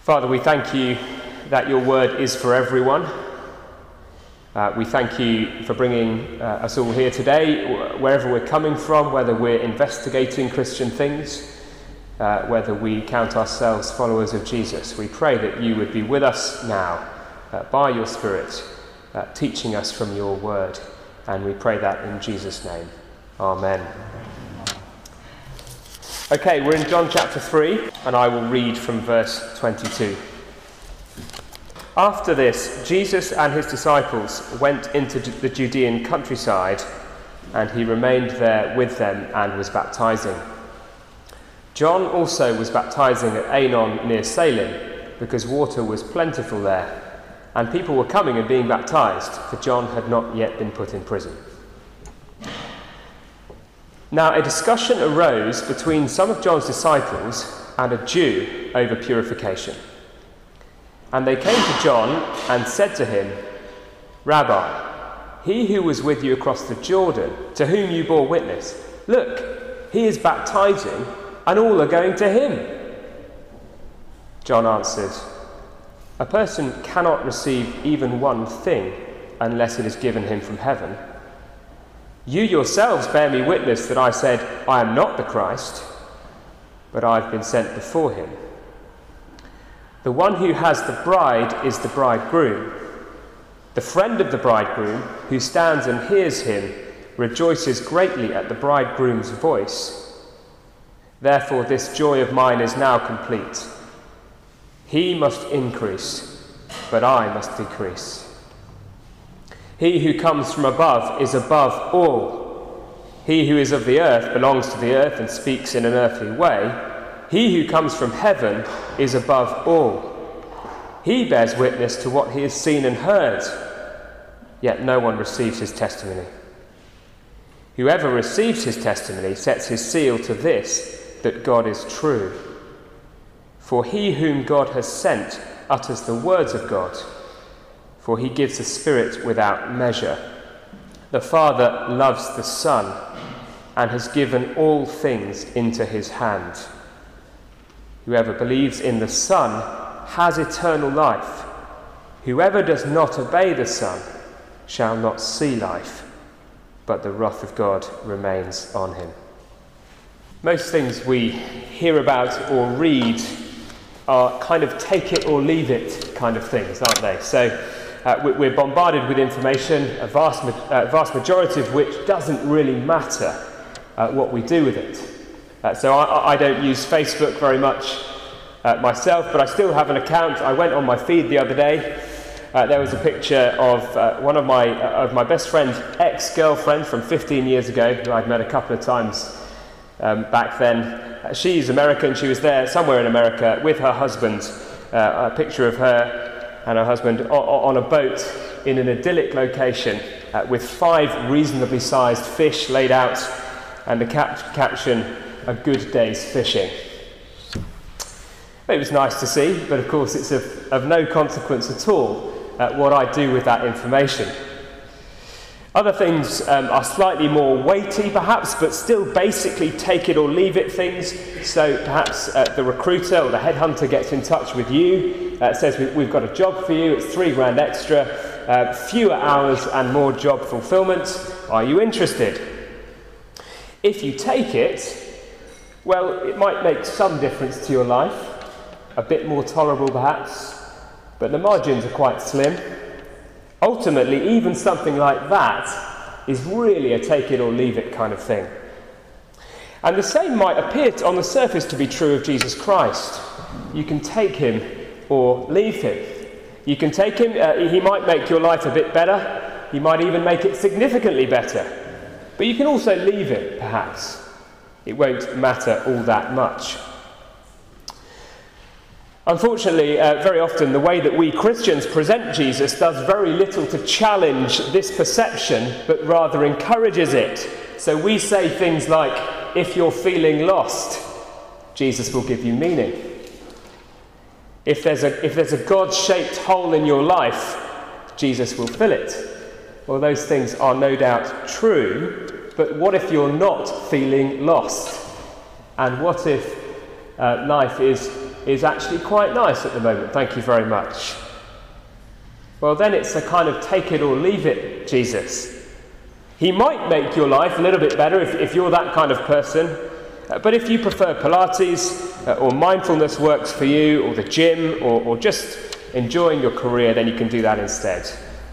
Father, we thank you that your word is for everyone. We thank you for bringing us all here today, wherever we're coming from, whether we're investigating Christian things, whether we count ourselves followers of Jesus. We pray that you would be with us now by your Spirit, teaching us from your word. And we pray that in Jesus' name. Amen. Okay, we're in John chapter 3, and I will read from verse 22. After this, Jesus and his disciples went into the Judean countryside, and he remained there with them and was baptizing. John also was baptizing at Aenon near Salim, because water was plentiful there, and people were coming and being baptized, for John had not yet been put in prison. Now a discussion arose between some of John's disciples and a Jew over purification. And they came to John and said to him, "Rabbi, he who was with you across the Jordan, to whom you bore witness, look, he is baptizing, and all are going to him." John answered, "A person cannot receive even one thing unless it is given him from heaven. You yourselves bear me witness that I said, I am not the Christ, but I have been sent before him. The one who has the bride is the bridegroom. The friend of the bridegroom, who stands and hears him, rejoices greatly at the bridegroom's voice. Therefore this joy of mine is now complete. He must increase, but I must decrease. He who comes from above is above all. He who is of the earth belongs to the earth and speaks in an earthly way. He who comes from heaven is above all. He bears witness to what he has seen and heard, yet no one receives his testimony. Whoever receives his testimony sets his seal to this, that God is true. For he whom God has sent utters the words of God, for he gives the Spirit without measure. The Father loves the Son and has given all things into his hand. Whoever believes in the Son has eternal life. Whoever does not obey the Son shall not see life, but the wrath of God remains on him." Most things we hear about or read are kind of take it or leave it kind of things, aren't they? So we're bombarded with information, a vast majority of which doesn't really matter what we do with it. So I don't use Facebook very much myself, but I still have an account. I went on my feed the other day. There was a picture of one of my best friend's ex-girlfriend from 15 years ago, who I'd met a couple of times back then. She's American. She was there somewhere in America with her husband. A picture of her and her husband on a boat in an idyllic location with 5 reasonably sized fish laid out, and the caption, "A good day's fishing." It was nice to see, but of course it's of no consequence at all what I do with that information. Other things are slightly more weighty perhaps, but still basically take it or leave it things. So perhaps the recruiter or the headhunter gets in touch with you, says we've got a job for you, it's $3,000 extra, fewer hours and more job fulfillment. Are you interested? If you take it, well, it might make some difference to your life, a bit more tolerable perhaps, but the margins are quite slim. Ultimately, even something like that is really a take it or leave it kind of thing. And the same might appear on the surface to be true of Jesus Christ. You can take him or leave him. You can take him, he might make your life a bit better, he might even make it significantly better. But you can also leave him, perhaps. It won't matter all that much. Unfortunately, very often the way that we Christians present Jesus does very little to challenge this perception, but rather encourages it. So we say things like, if you're feeling lost, Jesus will give you meaning. If there's a God-shaped hole in your life, Jesus will fill it. Well, those things are no doubt true, but what if you're not feeling lost? And what if life is is actually quite nice at the moment, thank you very much. Well, then it's a kind of take it or leave it Jesus. He might make your life a little bit better if you're that kind of person, but if you prefer Pilates or mindfulness works for you, or the gym, or just enjoying your career, then you can do that instead.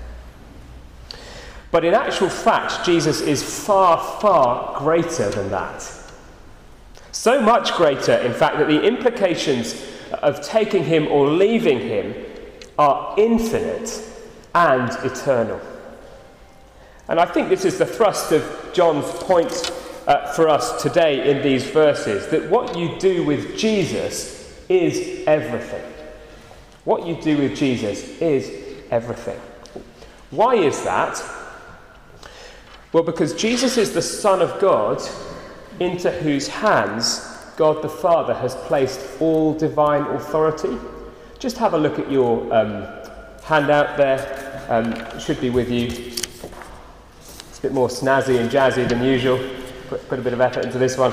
But in actual fact, Jesus is far, far greater than that. So much greater, in fact, that the implications of taking him or leaving him are infinite and eternal. And I think this is the thrust of John's point for us today in these verses, that what you do with Jesus is everything. What you do with Jesus is everything. Why is that? Well, because Jesus is the Son of God, into whose hands God the Father has placed all divine authority. Just have a look at your handout there. It should be with you. It's a bit more snazzy and jazzy than usual. Put a bit of effort into this one.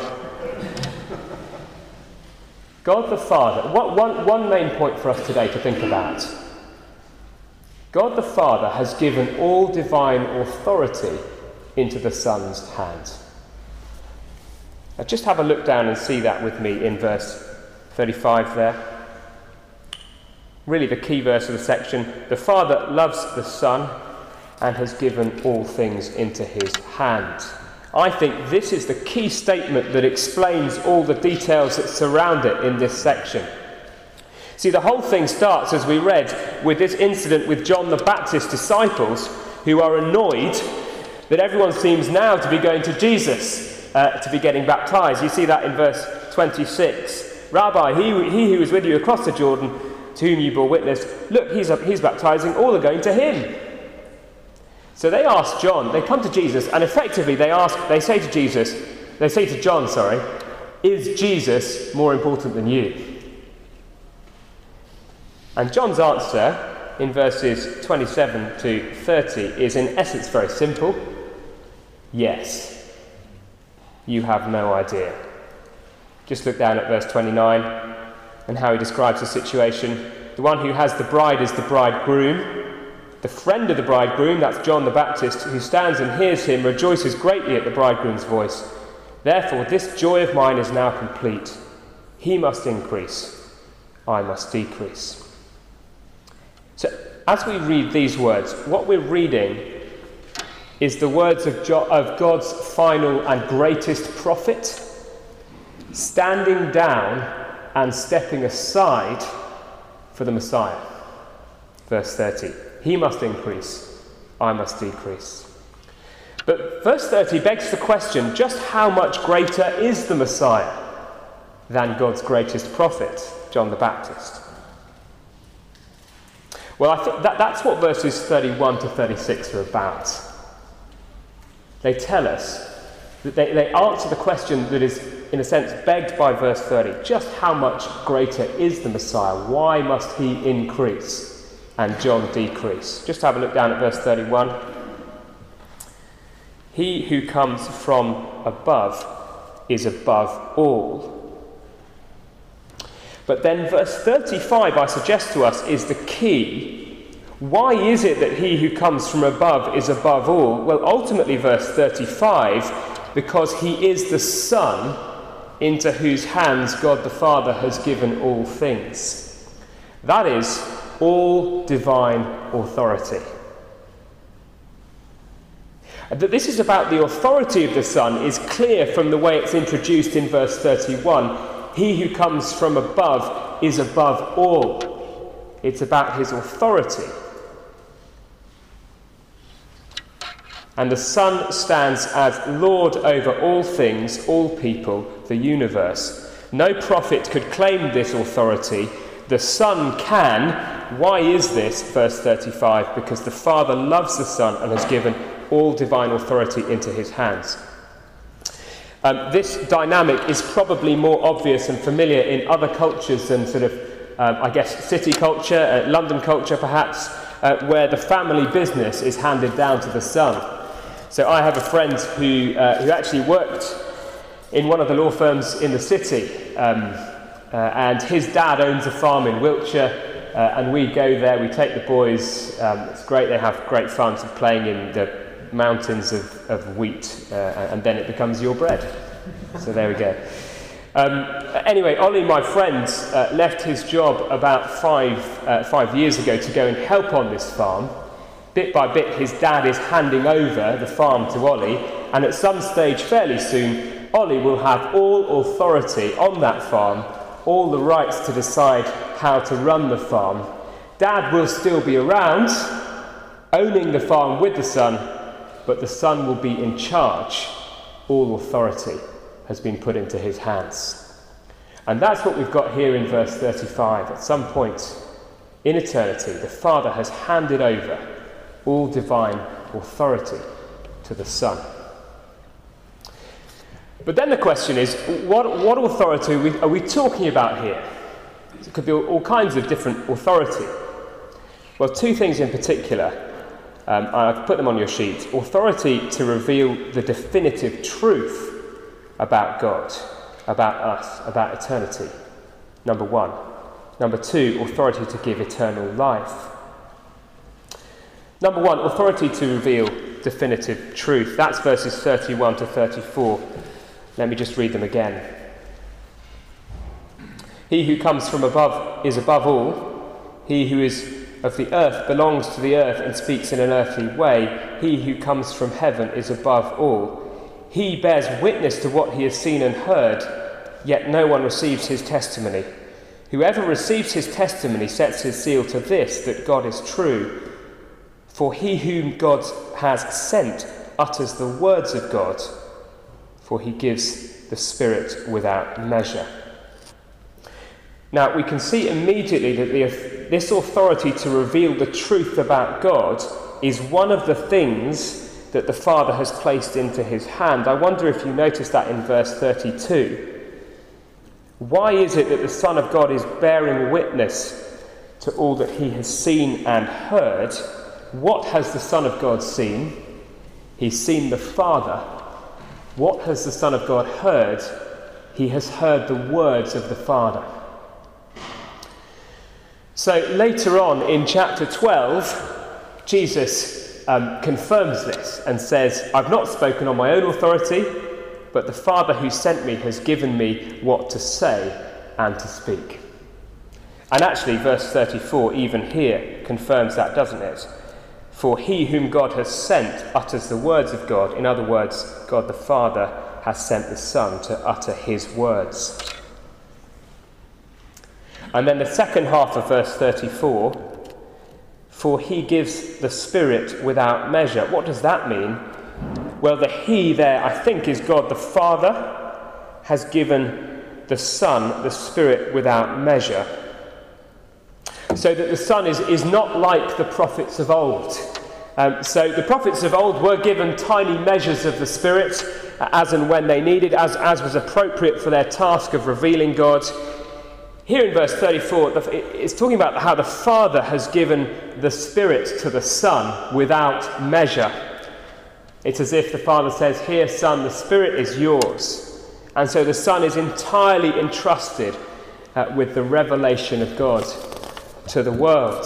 God the Father. One main point for us today to think about. God the Father has given all divine authority into the Son's hands. Now just have a look down and see that with me in verse 35 there. Really the key verse of the section. The Father loves the Son and has given all things into his hand. I think this is the key statement that explains all the details that surround it in this section. See, the whole thing starts, as we read, with this incident with John the Baptist's disciples, who are annoyed that everyone seems now to be going to Jesus to be getting baptized. You see that in verse 26. Rabbi, he who was with you across the Jordan, to whom you bore witness, look, he's baptizing, all are going to him. So they ask John, they come to Jesus, and effectively they say to John, is Jesus more important than you? And John's answer in verses 27 to 30 is in essence very simple. Yes. You have no idea. Just look down at verse 29 and how he describes the situation. The one who has the bride is the bridegroom. The friend of the bridegroom, that's John the Baptist, who stands and hears him, rejoices greatly at the bridegroom's voice. Therefore, this joy of mine is now complete. He must increase, I must decrease. So, as we read these words, what we're reading is the words of God's final and greatest prophet, standing down and stepping aside for the Messiah. Verse 30. He must increase, I must decrease. But verse 30 begs the question, just how much greater is the Messiah than God's greatest prophet, John the Baptist? Well, I think that's what verses 31 to 36 are about. They tell us, that they answer the question that is, in a sense, begged by verse 30. Just how much greater is the Messiah? Why must he increase and John decrease? Just have a look down at verse 31. He who comes from above is above all. But then verse 35, I suggest to us, is the key. Why is it that he who comes from above is above all? Well, ultimately, verse 35, because he is the Son into whose hands God the Father has given all things. That is, all divine authority. That this is about the authority of the Son is clear from the way it's introduced in verse 31. He who comes from above is above all. It's about his authority. And the Son stands as Lord over all things, all people, the universe. No prophet could claim this authority. The Son can. Why is this? Verse 35, because the Father loves the Son and has given all divine authority into his hands. This dynamic is probably more obvious and familiar in other cultures than city culture, London culture perhaps, where the family business is handed down to the son. So I have a friend who actually worked in one of the law firms in the city. and his dad owns a farm in Wiltshire. And we go there, we take the boys, it's great, they have great fun playing in the mountains of wheat, and then it becomes your bread. So there we go. Anyway, Ollie, my friend, left his job about 5 years ago to go and help on this farm. Bit by bit, his dad is handing over the farm to Ollie, and at some stage fairly soon, Ollie will have all authority on that farm, all the rights to decide how to run the farm. Dad will still be around, owning the farm with the son, but the son will be in charge. All authority has been put into his hands. And that's what we've got here in verse 35. At some point in eternity, the Father has handed over all divine authority to the Son. But then the question is, what authority are we talking about here? It could be all kinds of different authority. Well, two things in particular. I've put them on your sheet. Authority to reveal the definitive truth about God, about us, about eternity. Number one. Number two, authority to give eternal life. Number one, authority to reveal definitive truth. That's verses 31 to 34. Let me just read them again. He who comes from above is above all. He who is of the earth belongs to the earth and speaks in an earthly way. He who comes from heaven is above all. He bears witness to what he has seen and heard, yet no one receives his testimony. Whoever receives his testimony sets his seal to this, that God is true. For he whom God has sent utters the words of God, for he gives the Spirit without measure. Now, we can see immediately that this authority to reveal the truth about God is one of the things that the Father has placed into his hand. I wonder if you notice that in verse 32. Why is it that the Son of God is bearing witness to all that he has seen and heard? What has the Son of God seen? He's seen the Father. What has the Son of God heard? He has heard the words of the Father. So later on in chapter 12, Jesus confirms this and says, I've not spoken on my own authority, but the Father who sent me has given me what to say and to speak. And actually, verse 34, even here, confirms that, doesn't it? For he whom God has sent utters the words of God. In other words, God the Father has sent the Son to utter his words. And then the second half of verse 34, for he gives the Spirit without measure. What does that mean? Well, the he there, I think, is God the Father has given the Son the Spirit without measure. So that the Son is not like the prophets of old. So the prophets of old were given tiny measures of the Spirit as and when they needed, as was appropriate for their task of revealing God. Here in verse 34, it's talking about how the Father has given the Spirit to the Son without measure. It's as if the Father says, here, Son, the Spirit is yours. And so the Son is entirely entrusted with the revelation of God to the world.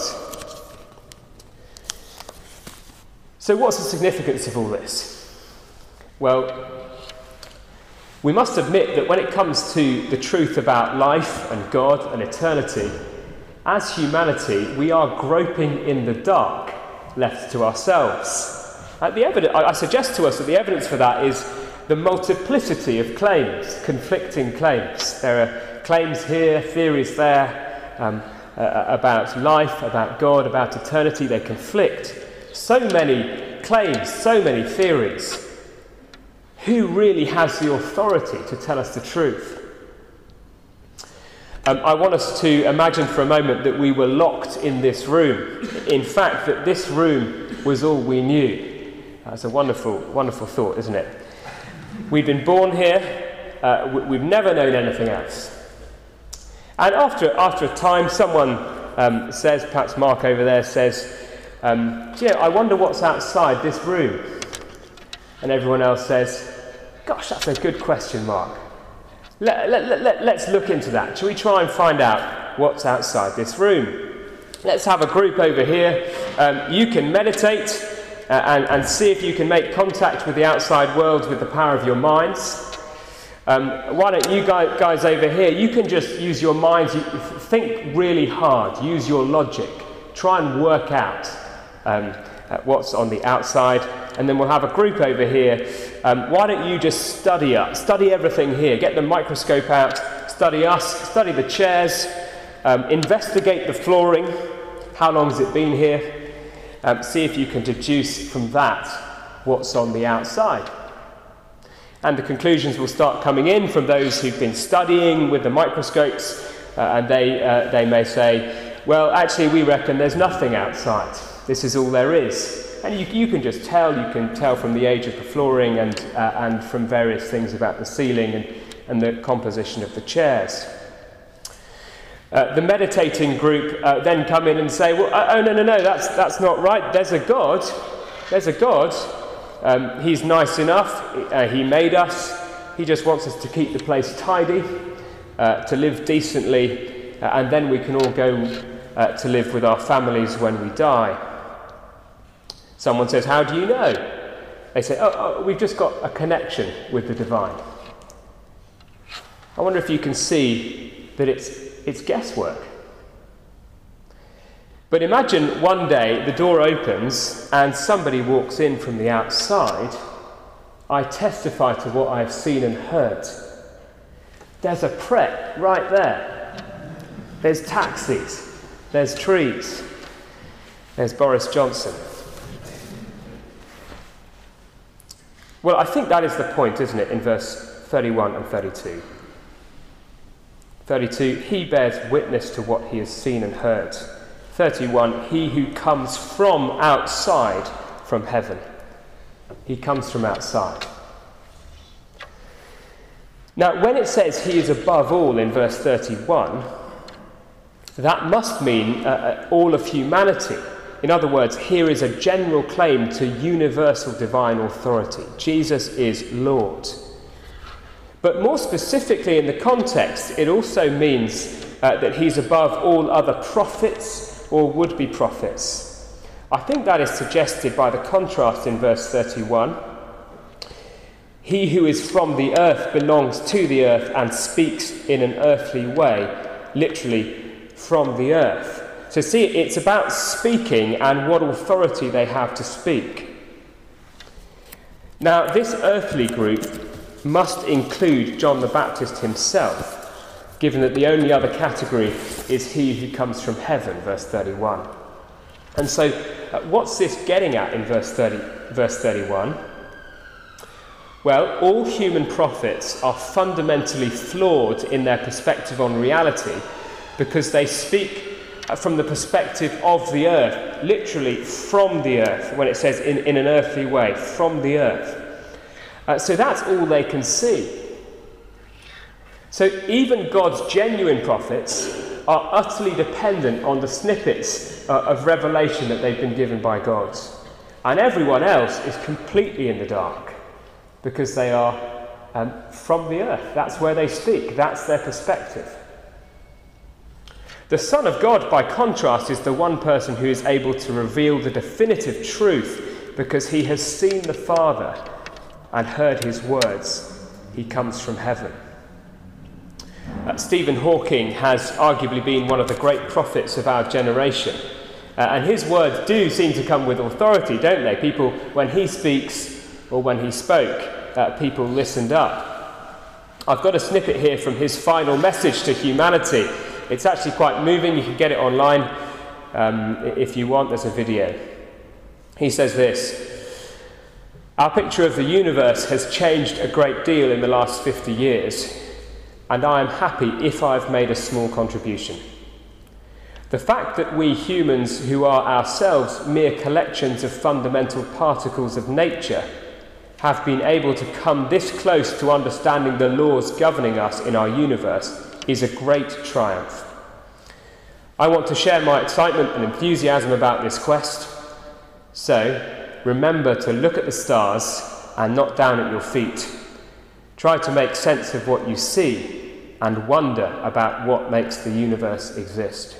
So what's the significance of all this? Well, we must admit that when it comes to the truth about life and God and eternity, as humanity, we are groping in the dark, left to ourselves. I suggest to us that the evidence for that is the multiplicity of claims, conflicting claims. There are claims here, theories there, about life, about God, about eternity. They conflict. So many claims, so many theories. Who really has the authority to tell us the truth? I want us to imagine for a moment that we were locked in this room. In fact, that this room was all we knew. That's a wonderful, wonderful thought, isn't it? We've been born here. We've never known anything else. And after a time, someone says, perhaps Mark over there says, I wonder what's outside this room. And everyone else says, gosh, that's a good question, Mark. Let's look into that. Shall we try and find out what's outside this room? Let's have a group over here. You can meditate and see if you can make contact with the outside world with the power of your minds. Why don't you guys over here, you can just use your minds, think really hard, use your logic, try and work out what's on the outside, and then we'll have a group over here. Why don't you just study everything here, get the microscope out, study us, study the chairs, investigate the flooring, how long has it been here, see if you can deduce from that what's on the outside. And the conclusions will start coming in from those who've been studying with the microscopes, and they may say, well, actually, we reckon there's nothing outside. This is all there is. And you can just tell. You can tell from the age of the flooring and from various things about the ceiling and the composition of the chairs. The meditating group then come in and say, well, oh, no, that's not right. There's a God. He's nice enough. He made us. He just wants us to keep the place tidy, to live decently, and then we can all go to live with our families when we die. Someone says, how do you know? They say, oh, we've just got a connection with the divine. I wonder if you can see that it's guesswork. But imagine one day the door opens and somebody walks in from the outside. I testify to what I've seen and heard. There's a Pret right there. There's taxis. There's trees. There's Boris Johnson. Well, I think that is the point, isn't it, in verse 31 and 32. 32, he bears witness to what he has seen and heard. 31, he who comes from outside, from heaven. He comes from outside. Now, when it says he is above all in verse 31, that must mean all of humanity. In other words, here is a general claim to universal divine authority. Jesus is Lord. But more specifically in the context, it also means that he's above all other prophets or would-be prophets. I think that is suggested by the contrast in verse 31. He who is from the earth belongs to the earth and speaks in an earthly way, literally from the earth. So see, it's about speaking and what authority they have to speak. Now, this earthly group must include John the Baptist himself, given that the only other category is he who comes from heaven, verse 31. And so, what's this getting at in verse 31? Well, all human prophets are fundamentally flawed in their perspective on reality because they speak from the perspective of the earth, literally from the earth, when it says in an earthly way, from the earth. So that's all they can see. So even God's genuine prophets are utterly dependent on the snippets of revelation that they've been given by God. And everyone else is completely in the dark because they are from the earth. That's where they speak. That's their perspective. The Son of God, by contrast, is the one person who is able to reveal the definitive truth because he has seen the Father and heard his words. He comes from heaven. Stephen Hawking has arguably been one of the great prophets of our generation. And his words do seem to come with authority, don't they? People, when he speaks or when he spoke, people listened up. I've got a snippet here from his final message to humanity. It's actually quite moving. You can get it online if you want. There's a video. He says this: our picture of the universe has changed a great deal in the last 50 years, and I am happy if I've made a small contribution. The fact that we humans, who are ourselves mere collections of fundamental particles of nature, have been able to come this close to understanding the laws governing us in our universe is a great triumph. I want to share my excitement and enthusiasm about this quest. So, remember to look at the stars and not down at your feet. Try to make sense of what you see and wonder about what makes the universe exist.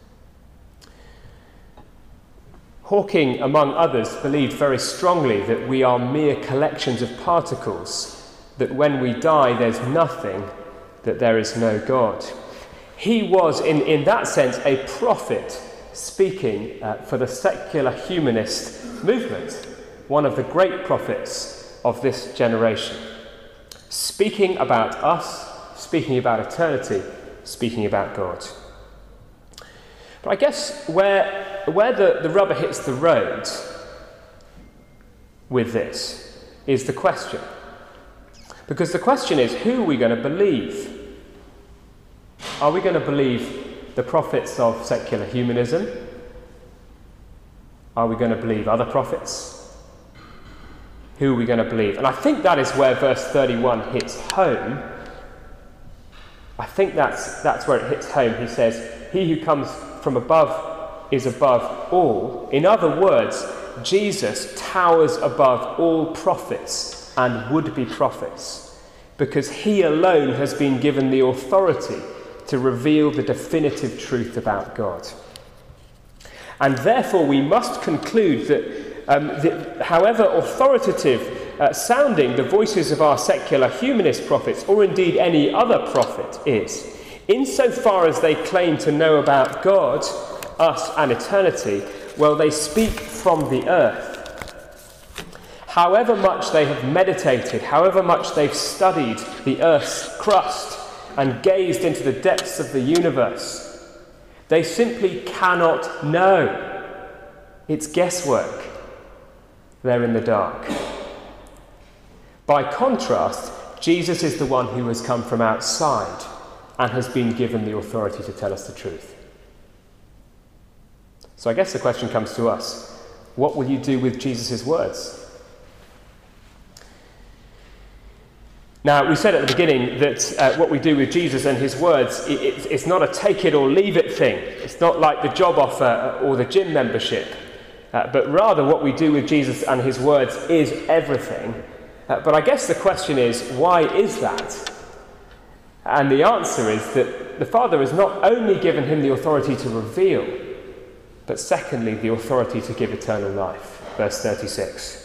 Hawking, among others, believed very strongly that we are mere collections of particles, that when we die there's nothing, that there is no God. He was, in that sense, a prophet speaking for the secular humanist movement, one of the great prophets of this generation, speaking about us, speaking about eternity, speaking about God. But I guess where the rubber hits the road with this is the question. Because the question is, who are we going to believe? Are we going to believe the prophets of secular humanism? Are we going to believe other prophets? Who are we going to believe? And I think that is where verse 31 hits home. I think that's where it hits home. He says, he who comes from above is above all. In other words, Jesus towers above all prophets and would-be prophets, because he alone has been given the authority to reveal the definitive truth about God. And therefore we must conclude that however authoritative sounding the voices of our secular humanist prophets, or indeed any other prophet is, insofar as they claim to know about God, us and eternity, well, they speak from the earth. However much they have meditated, however much they've studied the earth's crust and gazed into the depths of the universe, they simply cannot know. It's guesswork. They're in the dark. By contrast, Jesus is the one who has come from outside and has been given the authority to tell us the truth. So I guess the question comes to us: what will you do with Jesus' words? Now, we said at the beginning that what we do with Jesus and his words, it's not a take it or leave it thing. It's not like the job offer or the gym membership. But rather what we do with Jesus and his words is everything. But I guess the question is, why is that? And the answer is that the Father has not only given him the authority to reveal, but secondly, the authority to give eternal life. Verse 36.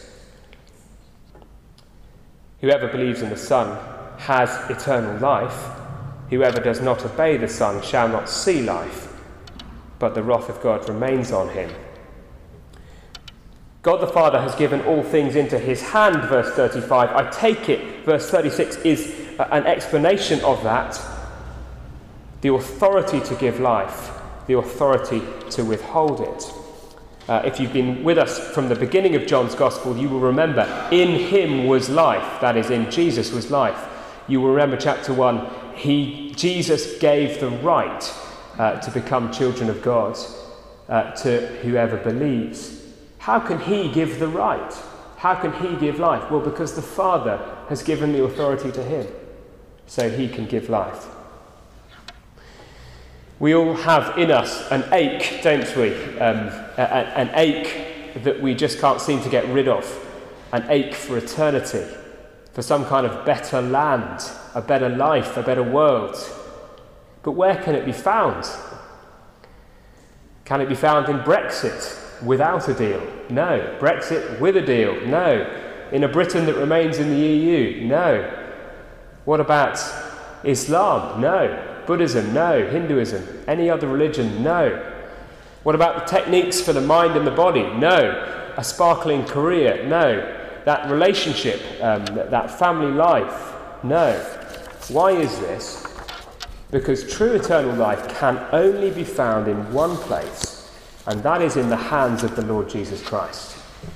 Whoever believes in the Son has eternal life. Whoever does not obey the Son shall not see life, but the wrath of God remains on him. God the Father has given all things into his hand, verse 35. I take it, verse 36 is an explanation of that. The authority to give life, the authority to withhold it. If you've been with us from the beginning of John's Gospel, you will remember, in him was life, that is, in Jesus was life. You will remember chapter 1, Jesus gave the right to become children of God to whoever believes. How can he give the right? How can he give life? Well, because the Father has given the authority to him, so he can give life. We all have in us an ache, don't we? An ache that we just can't seem to get rid of. An ache for eternity, for some kind of better land, a better life, a better world. But where can it be found? Can it be found in Brexit without a deal? No. Brexit with a deal? No. In a Britain that remains in the EU? No. What about Islam? No. Buddhism? No. Hinduism? Any other religion? No. What about the techniques for the mind and the body? No. A sparkling career? No. That relationship, that family life? No. Why is this? Because true eternal life can only be found in one place, and that is in the hands of the Lord Jesus Christ.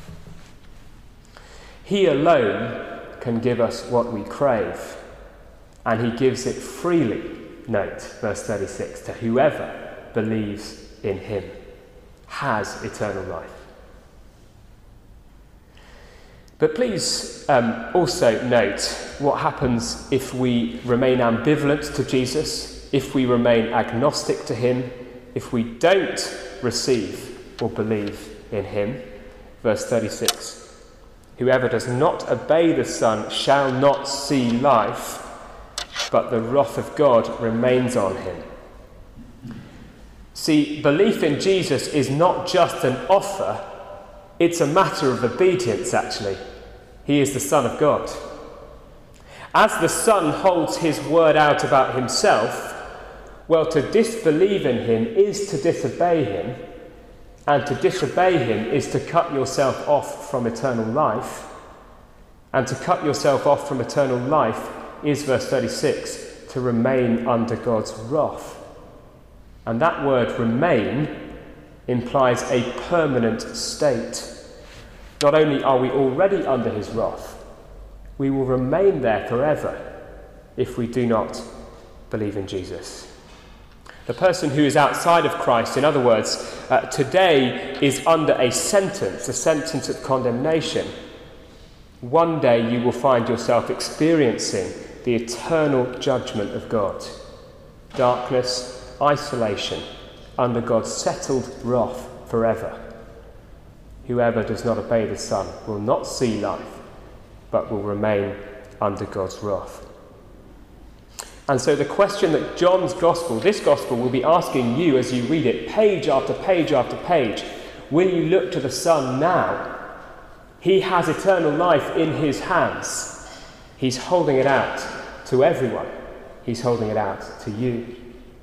He alone can give us what we crave, and he gives it freely. Note, verse 36, to whoever believes in him has eternal life. But please also note what happens if we remain ambivalent to Jesus, if we remain agnostic to him, if we don't receive or believe in him. Verse 36, Whoever does not obey the Son shall not see life, but the wrath of God remains on him. See, belief in Jesus is not just an offer, it's a matter of obedience, actually. He is the Son of God. As the Son holds his word out about himself, well, to disbelieve in him is to disobey him, and to disobey him is to cut yourself off from eternal life. And to cut yourself off from eternal life is, verse 36, to remain under God's wrath. And that word remain implies a permanent state. Not only are we already under his wrath, we will remain there forever if we do not believe in Jesus. The person who is outside of Christ, in other words, today is under a sentence of condemnation. One day you will find yourself experiencing the eternal judgment of God. Darkness, isolation, under God's settled wrath forever. Whoever does not obey the Son will not see life, but will remain under God's wrath. And so the question that John's gospel, this gospel, will be asking you as you read it, page after page after page, will you look to the Son now? He has eternal life in his hands. He's holding it out to everyone. He's holding it out to you.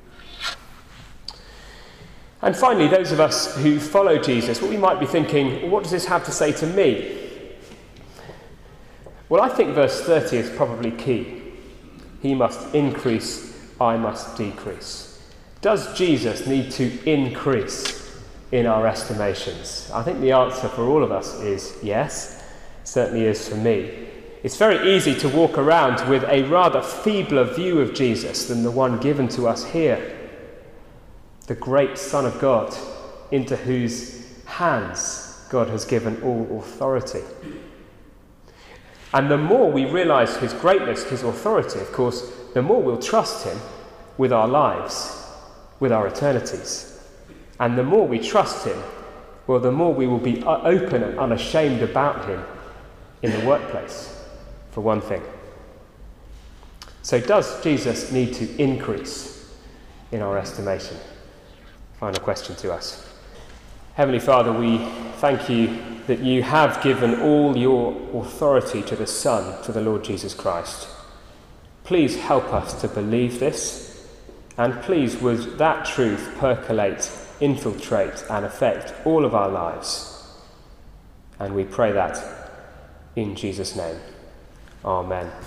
And finally, those of us who follow Jesus, what we might be thinking, what does this have to say to me? Well, I think verse 30 is probably key. He must increase, I must decrease. Does Jesus need to increase in our estimations? I think the answer for all of us is yes. It certainly is for me. It's very easy to walk around with a rather feebler view of Jesus than the one given to us here. The great Son of God, into whose hands God has given all authority. And the more we realise his greatness, his authority, of course, the more we'll trust him with our lives, with our eternities. And the more we trust him, well, the more we will be open and unashamed about him in the workplace, for one thing. So does Jesus need to increase in our estimation? Final question to us. Heavenly Father, we thank you that you have given all your authority to the Son, to the Lord Jesus Christ. Please help us to believe this, and please would that truth percolate, infiltrate and affect all of our lives. And we pray that in Jesus' name. Amen.